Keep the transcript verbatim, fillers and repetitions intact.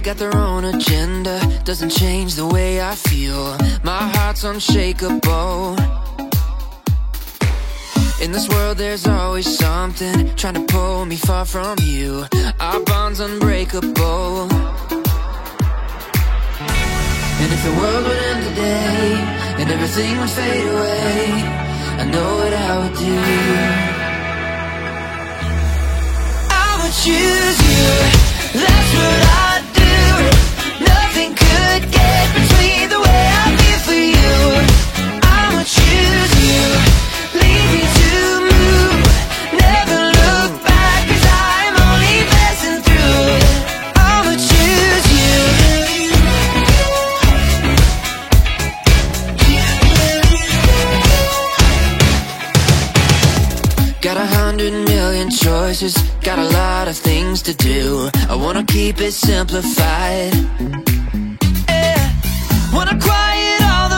got their own agenda, doesn't change the way I feel. My heart's unshakable. In this world there's always something trying to pull me far from you. Our bond's unbreakable. And if the world would end today and everything would fade away, I know what I would do. I would choose you, that's what I'd do. Nothing could get between the way I feel for you. I would choose you, leave you to move, never look back, cause I'm only passing through. I would choose you. Got a hundred million choices, got a lot of things to do. I wanna keep it simplified, yeah. Wanna quiet all the